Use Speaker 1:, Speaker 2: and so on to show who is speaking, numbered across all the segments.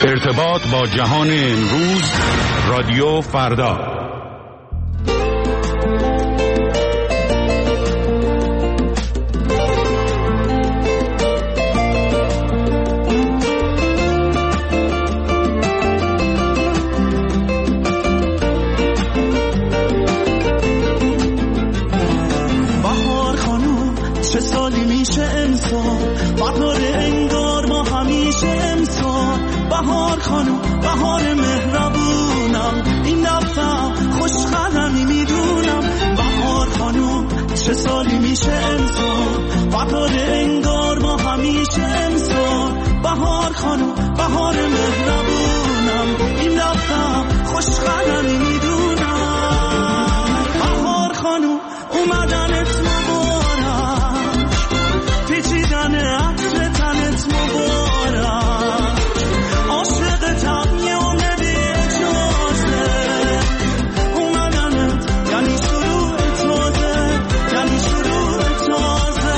Speaker 1: ارتباط با جهان امروز، رادیو فردا.
Speaker 2: بهار خانوم چه سالی میشه امسال، بهار انگار ما همیشه امسال. بهار خانوم بهار مهربونم، این دفعه خوشخلمی میدونم. بهار خانوم چه سالی میشه امسال، بهار انگار ما همیشه امسال. بهار خانوم بهار مهربونم، این دفعه خوشخلمی میدونم. بهار خانوم اومدنت مبارک، پیچیدن عطر تنت مبارک. عاشقتم یه عمر بی اجازه، اومدنت یعنی شروع تازه، یعنی شروع تازه.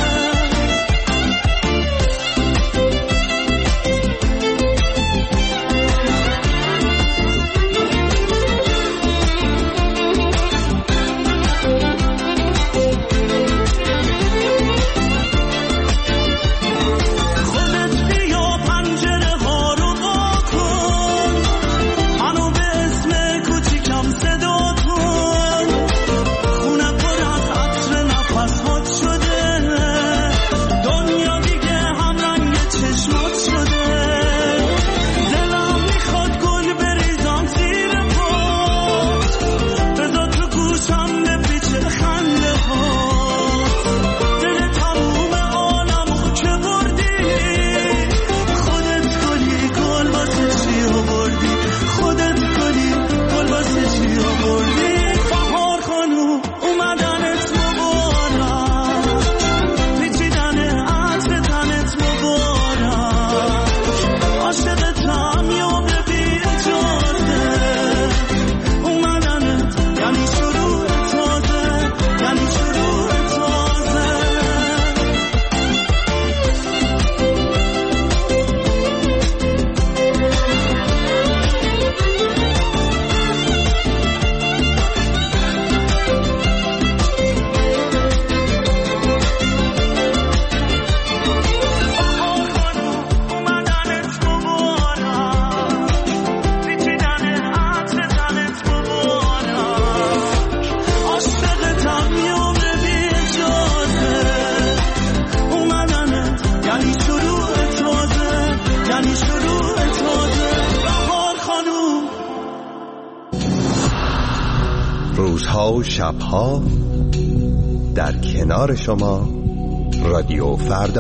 Speaker 3: روزها و شبها در کنار شما، رادیو فردا.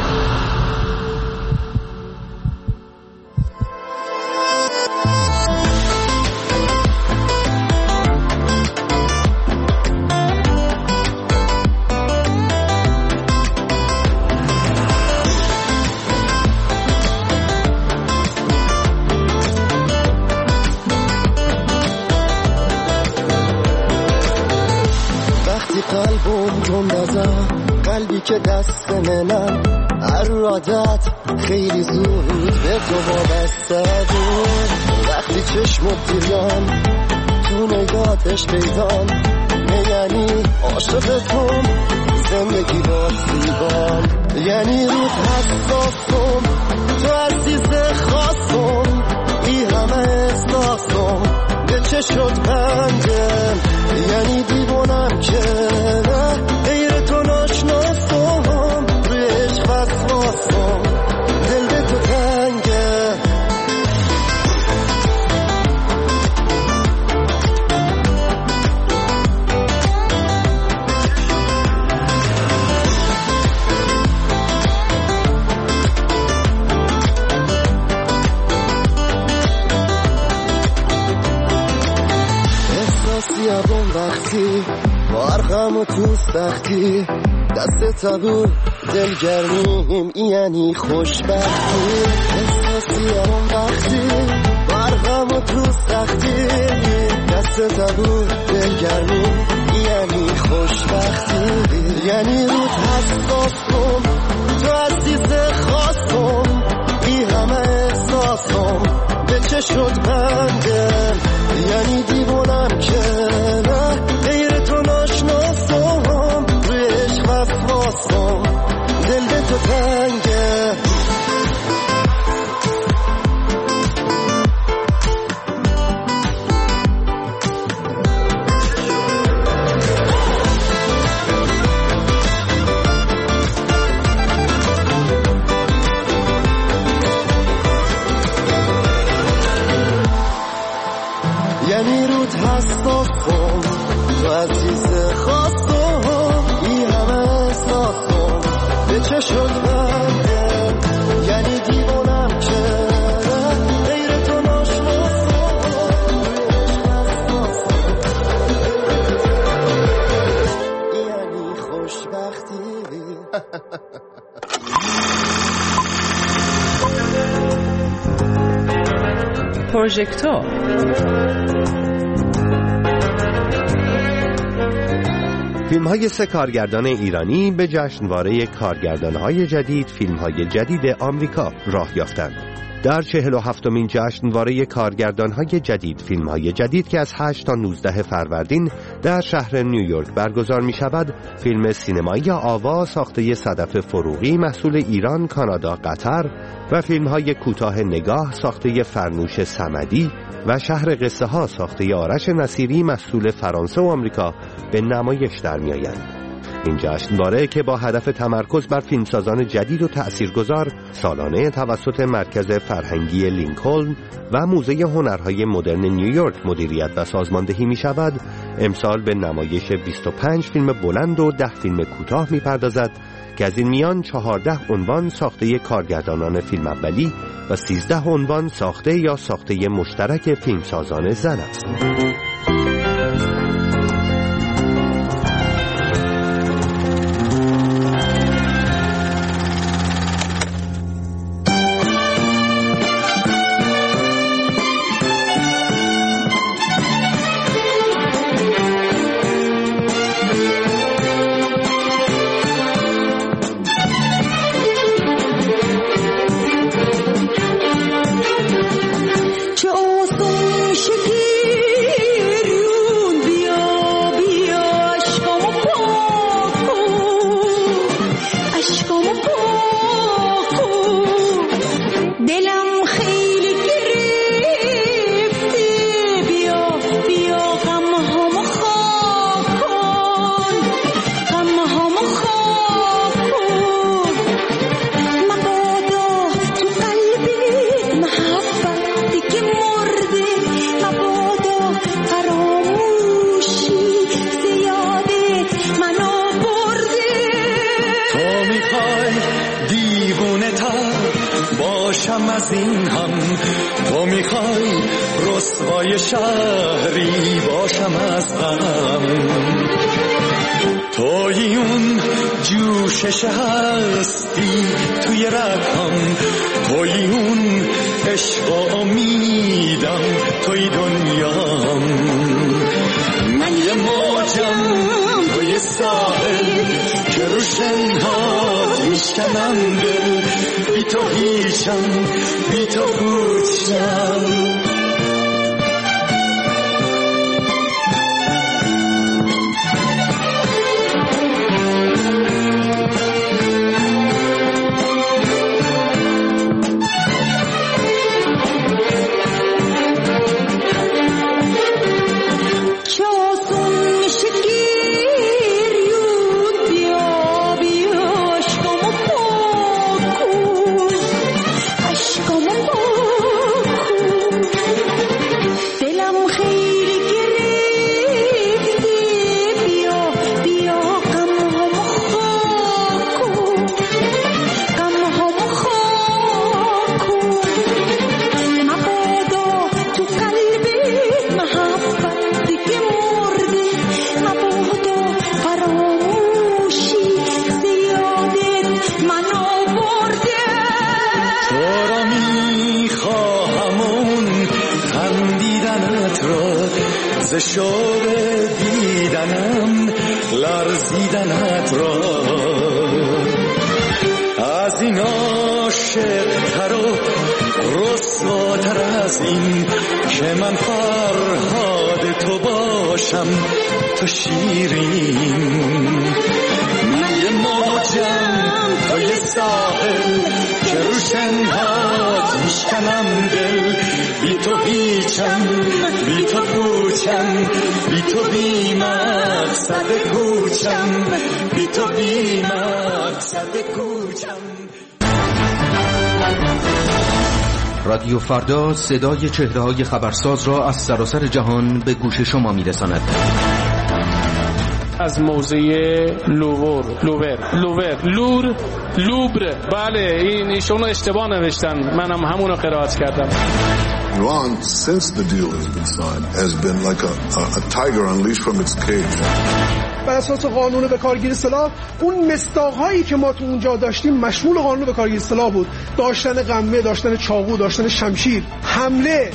Speaker 4: قلبی که دست منم هر عادت خیلی زود به تو وابسته بود. وقتی چشمت دیدم تو نگاتش پیدام، یعنی عاشقتم زندگی با زیبام. یعنی روت حساسم تو عزیز خاصم، بی همه احساسم به چه شد بندم. یعنی دیوانم که غیر تو ناشناسم، روی عشق وسواسم دل به تو تنگه. احساسی اون وقتی بارغم و تو سختی، دست تبور دلگرمیم یعنی خوشبختی. احساسی اون وقتی بارغم و تو سختی، دست تبور دلگرمیم یعنی خوشبختی. یعنی روت حساسم تو عزیز خاصم، بی همه احساسم چه شد بندم، یعنی دیوانم که نه غیر تو ناشناسم، روی عشق وفاسم، دل به تو تنگه. یعنی رود حساسم، تو عزیز خواستم، ای همه احساسم به چه شد بندم، یعنی دیوانم که غیر تو ناشناسم، یعنی خوشبختی.
Speaker 5: پروژکتور
Speaker 3: فیلم‌های 3 کارگردان ایرانی به جشنواره کارگردان‌های جدید فیلم‌های جدید آمریکا راه یافتند. در 47مین جشنواره کارگردان‌های جدید فیلم‌های جدید که از 8 تا 19 فروردین در شهر نیویورک برگزار می‌شود، فیلم سینمایی آوا ساخته صدف فروغی محصول ایران، کانادا، قطر و فیلم‌های کوتاه نگاه ساخته فرنوش صمدی و شهر قصه ها ساخته آرش نصیری محصول فرانسه و آمریکا به نمایش در می‌آیند. این جشنواره که با هدف تمرکز بر فیلمسازان جدید و تأثیرگذار سالانه توسط مرکز فرهنگی لینکلن و موزه هنرهای مدرن نیویورک مدیریت و سازماندهی می شود، امسال به نمایش 25 فیلم بلند و 10 فیلم کوتاه می پردازد که از این میان 14 عنوان ساخته کارگردانان فیلم اولی و 13 عنوان ساخته یا ساخته مشترک فیلمسازان زن است.
Speaker 2: شهری باشم از غم، توی اون جوشش هستی توی رگم، توی اون عشق و امیدم توی دنیام. من یه موجم توی ساحل که رو شنهاد میشکنم دل، بی تو هیچم بی تو پوچم. ز شوق دیدنم لرزیدنت را، از این عاشق تر و رسواتر از از این که من فرهاد تو باشم تو شیرین. من یه موجم تو یه ساحل که رو شنهات میشکنم دل. بی تو هیچم بی تو پوچم بی تو بی مقصد کوچم بی تو بی مقصد کوچم.
Speaker 6: رادیو فردا صدای چهره‌های خبرساز را از سراسر جهان به گوش شما می‌رساند.
Speaker 7: از موزه لوبر. بله ایشون اشتباه نوشتن، منم همونو قرائت کردم.
Speaker 8: Iran, since the deal has been signed, has been like a tiger unleashed from its cage.
Speaker 9: بر اساس قانون به کارگیری سلاح اون مصداق‌هایی که ما تو اونجا داشتیم مشمول قانون به کارگیری سلاح بود. داشتن قمه، داشتن چاقو، داشتن شمشیر، حمله.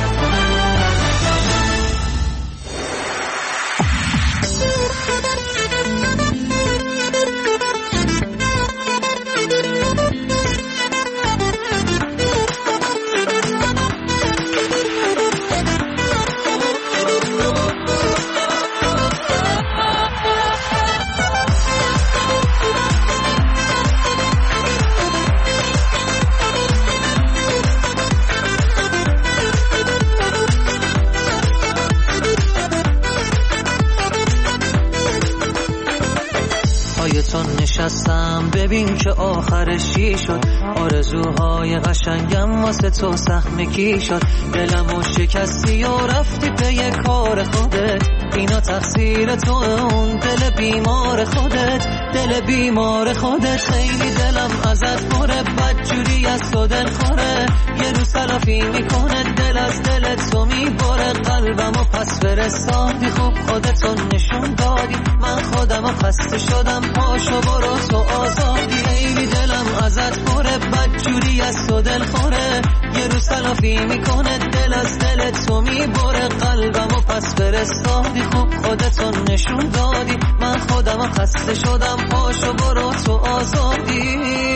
Speaker 10: نشستم ببین که آخرش چی شد. آرزوهای قشنگم واسه تو سخمکی شد. دلمو شکستی و رفتی پی کار خودت. اینا تقصیر تو، اون دل بیمار خودت. دل بیمار خودت. خیلی دلم ازت پره، بدجوری از تو دل خوره. یه روز تلافی میکنه دل از دل تو میبره. قلبمو پس فرستادی، خوب خودتو نشون دادی. من خودمو خسته شدم، پاشو برو تو آزادی. خیلی دلم ازت پره، بدجوری از تو دل خوره. یه روز تلافی میکنه دل از دل تو میبره. قلبمو پس فرستادی، خوب خودتو نشون دادی. من خودمو خسته شدم، پاشو برو تو آزادی.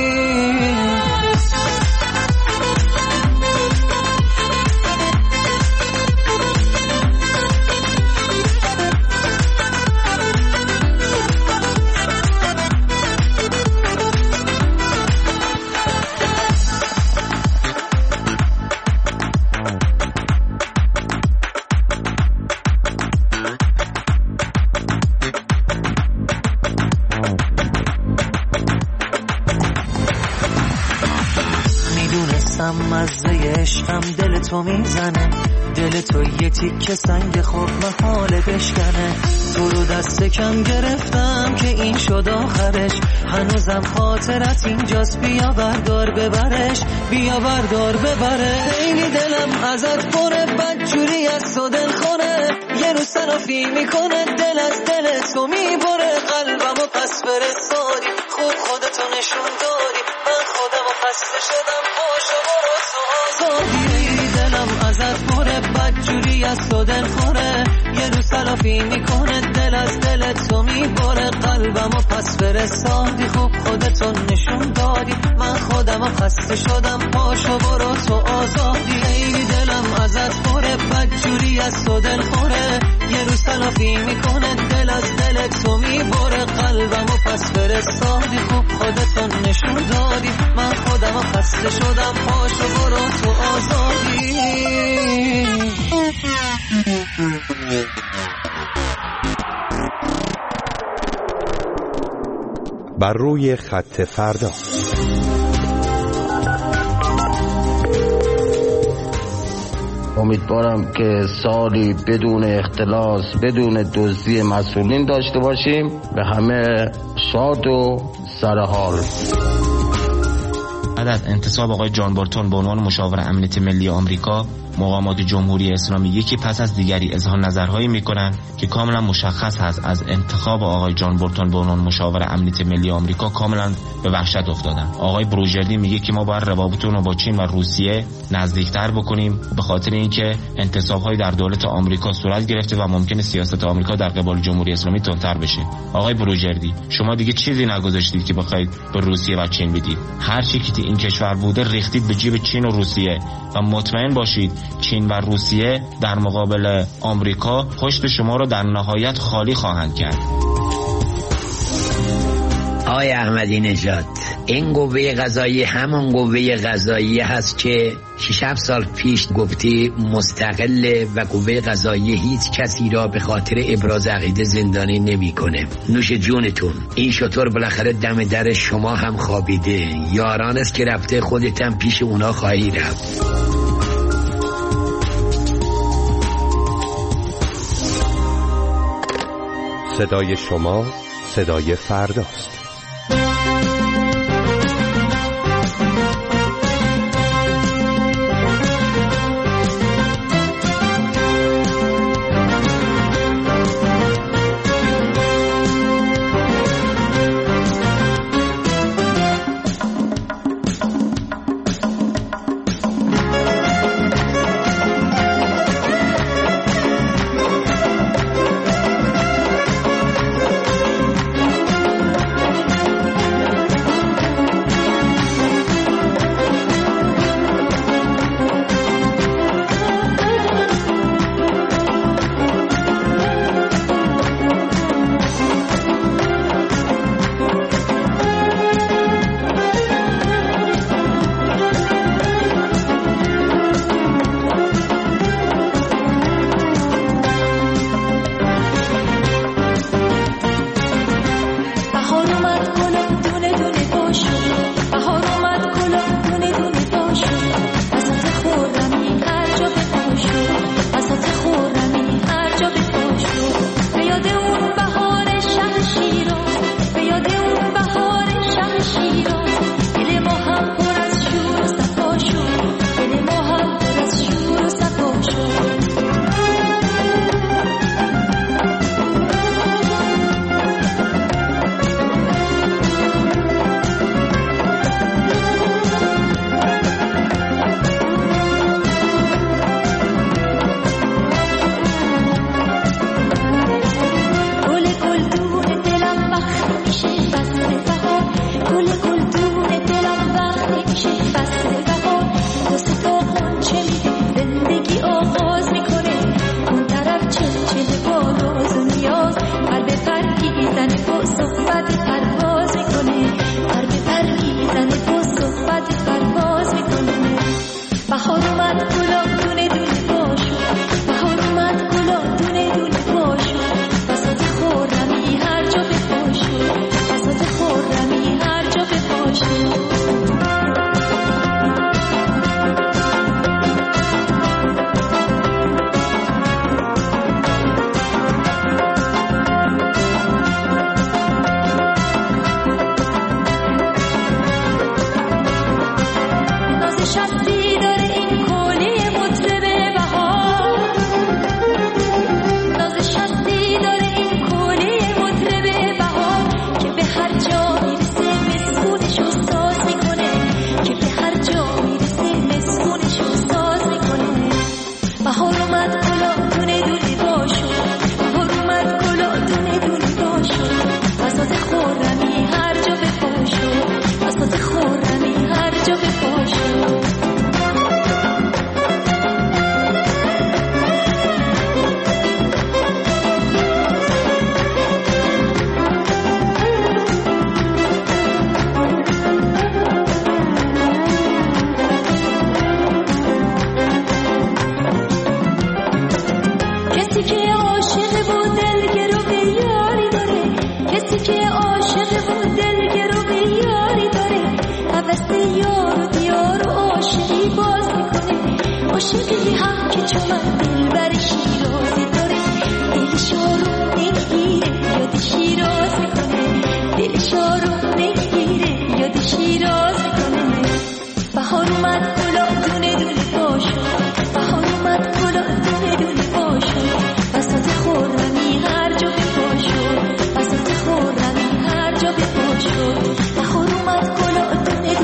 Speaker 10: مزه عشقم دل تو میزنه. دل تو یه تیکه سنگ خوب محاله بشکنه. تو رو دست کم گرفتم که این شد آخرش. هنوزم خاطرت اینجاست، بیا بردار ببرش. بیا بردار ببره. خیلی دلم ازت پره، بدجوری از تو دل خوره. یه روز تلافی میکنه دل از دل تو میبره. قلبمو پس فرستادی، خوب خودتو نشون دادی. من خودمو خسته شدم، پاشو برو تو آزادی. دلم ازت پره، بدجوری از تو دل خوره. یه روز تلافی میکنه دل از دل تو میبره. قلبمو پس فرستادی، خوب خودتو نشون دادی. من خودمو خسته شدم، پاشو برو تو آزادی. خیلی دلم ازت پره، بدجوری از تو دل خوره. یه روز تلافی میکنه دل از دل تو میبره. قلبمو پس فرستادی، خوب خودتو نشون دادی. من خودمو خسته شدم، پاشو برو تو آزادی.
Speaker 3: بر روی خط فردا.
Speaker 11: امیدوارم که سالی بدون اختلاس، بدون دزدی مسئولین داشته باشیم. به همه شاد و سرحال.
Speaker 12: بعد از انتصاب آقای جان بولتون به عنوان مشاور امنیت ملی آمریکا، مقامات جمهوری اسلامی یکی پس از دیگری اظهار نظرهایی میکنن که کاملا مشخص هست از انتخاب آقای جان بولتون به عنوان مشاور امنیت ملی آمریکا کاملا به وحشت افتادن. آقای بروجردی میگه که ما باید روابطمون رو با چین و روسیه نزدیکتر بکنیم به خاطر اینکه انتصاب‌های در دولت آمریکا صورت گرفته و ممکنه سیاست آمریکا در قبال جمهوری اسلامی تندتر بشه. آقای بروجردی، شما دیگه چیزی نگذاشتید که بخواید به روسیه و چین بدید. هر چی که این کشور بوده ریختید به جیب چین و روسیه و مطمئن باشید چین و روسیه در مقابل آمریکا پشت شما رو در نهایت خالی خواهند کرد.
Speaker 13: آقای احمدی نژاد، این قوه قضایی همون قوه قضایی هست که 6-7 سال پیش گفتی مستقله و قوه قضایی هیچ کسی را به خاطر ابراز عقیده زندانی نمی‌کنه. نوش جونتون، این شطور بالاخره دم در شما هم خوابیده. یاران است که رفته، خودت هم پیش اونا خواهی رفت.
Speaker 3: صدای شما صدای فرداست.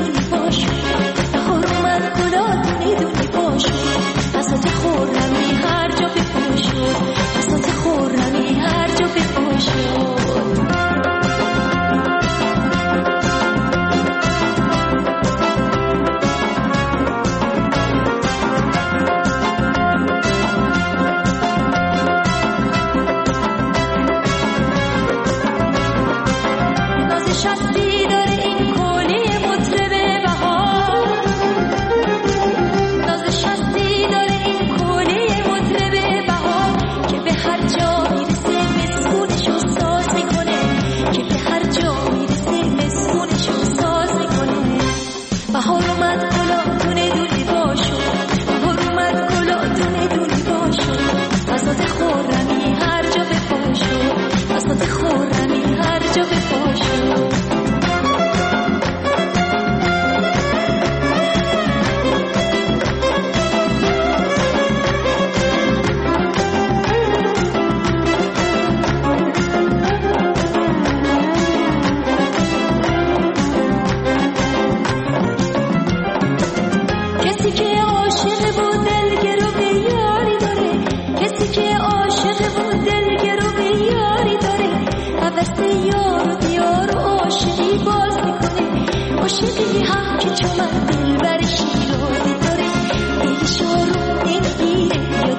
Speaker 14: خورمی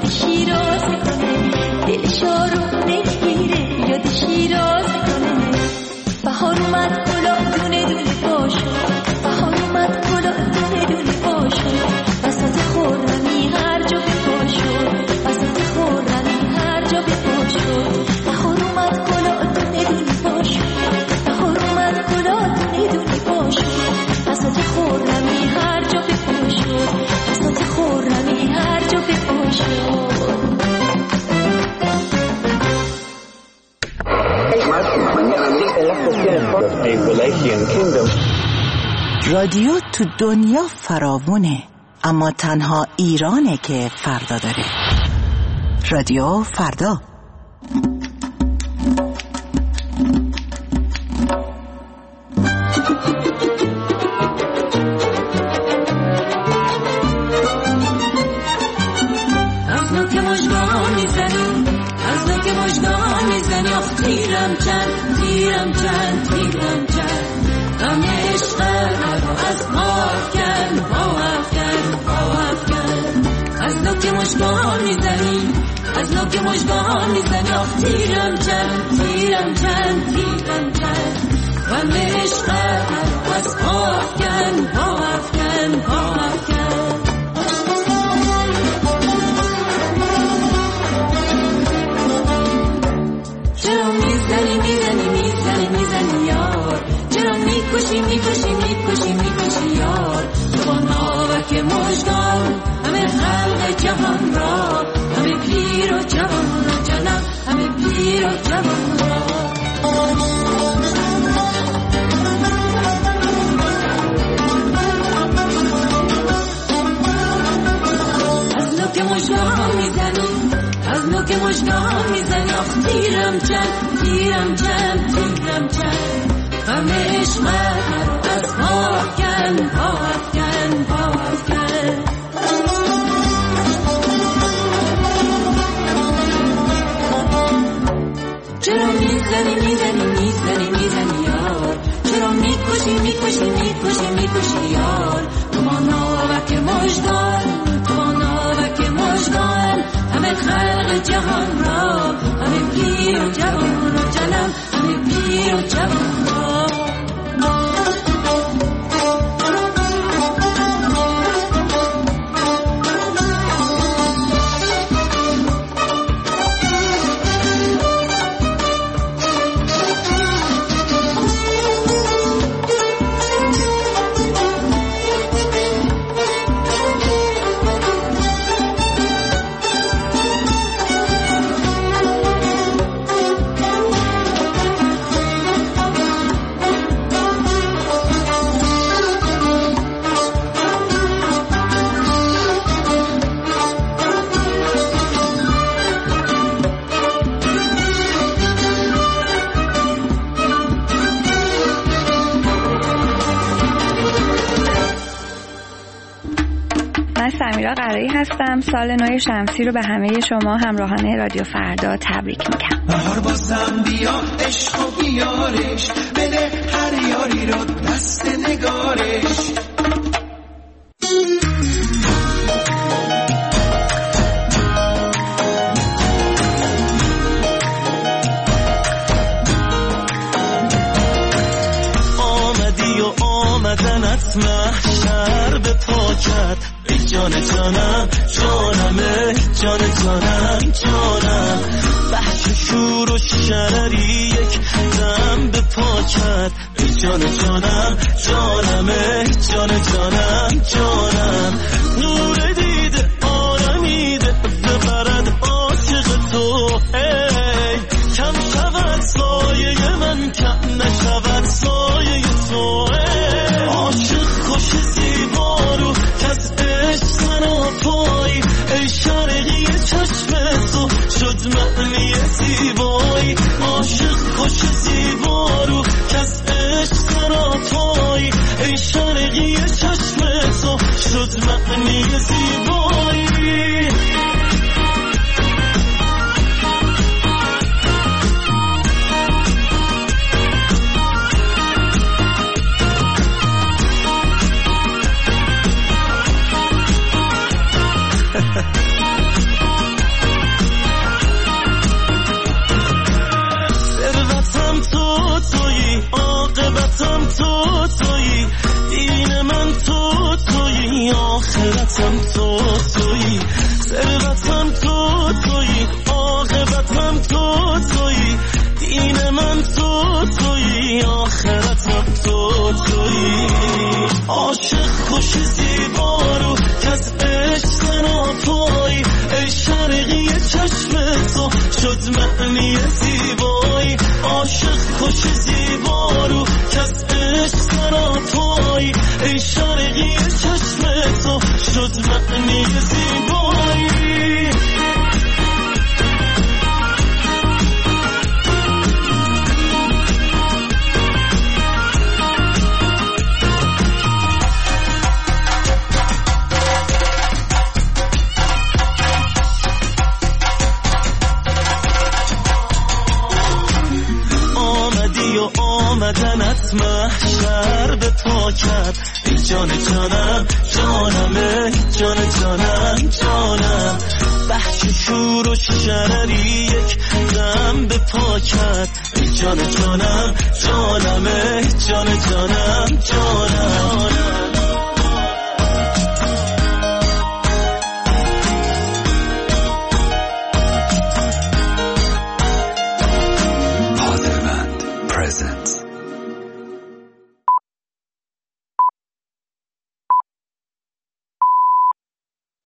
Speaker 14: یاد شیراز کنه، دلشا رو بگیره یاد شیراز کنه. بهار اومد گلا دونه دونه باشو، بهار اومد گلا دونه دونه باشو، بساط خورمی هر جا بپاشو، بساط خورمی هر جا بپاشو. بهار اومد گلا دونه دونه باشو، بهار اومد گلا دونه دونه باشو، بساط خورمی هر جا بپاشو، بساط خورمی هر جا بپاشو.
Speaker 15: رادیو تو دنیا فراوونه، اما تنها ایرانه که فردا داره. رادیو فردا.
Speaker 14: از نوک مژگان میزنی، از نوک مژگان میزنی، آخ تیرم چند، تیرم چند، تیرم چند. غم عشق از پا افکن، پا افکن، پا افکن. از نوک مژگان میزنی، از نوک مژگان میزنی، آخ تیرم چند، تیرم چند، تیرم چند. غم عشق از پا افکن، پا افکن، پا افکن. چرا میزنی میزنی میزنی میزنی یار، چرا میکشی میکشی میکشی میکشی یار. تو با ناوک مژگان همه خلق جهان را، همه پیر و جوان را جانم، همه پیر و جوان را. از نوک مژگان میزنی، از نوک مژگان میزنی، آخ تیرم چند، تیرم چند، تیرم چند. غم عشق از پا افکن، پا افکن، پا افکن. چرا میزنی میزنی میزنی میزنی یار، چرا میکشی میکشی میکشی میکشی یار. تو با ناوک مژگان، تو با ناوک مژگان همه خلق جهان را، همه پیر و جوان را جانم، همه پیر و جوان را.
Speaker 16: سمیرا قرایی هستم. سال نو شمسی رو به همه شما همراهان رادیو فردا تبریک میگم.
Speaker 2: بهار بازم بیا عشق و بیارش، بده هر یاری رو دست نگارش. آمدی و آمدنت محشر به پاکت، ای جان جانم جانم، جان جانم جانم. بحش شور و شرری یک دم به پاکت، ای جان جانم جانم، جان جانم جانم. نور دیده آرمیده ببرد عاشق تو، ای کم شود سایه من، کم نشود سایه تو. عاشق خوش زیبا رو کس عشق سراپایی، ای شرقی چشم تو شد معنی زیبایی. عاشق خوش زیبا رو کس عشق سراپایی، ای شرقی چشم تو شد معنی زیبایی.
Speaker 17: هم تویی، ثروتم تویی، عاقبتم تویی، دین من تویی، آخرتم تویی. عاشق خوش زیبا رو کس عشق سراپایی، ای شرقی چشم تو شد معنی زیبایی. عاشق خوش زیبا رو کس عشق سراپایی، ای شرقی چشم تو شد معنی زیبایی. آمدنت محشر به پا کرد، ای جان جانم جانم، ای جان جانم جانم. بحث شور و شرری یک دم به پا کرد، ای جان جانم جانم، ای جان جانم جانم.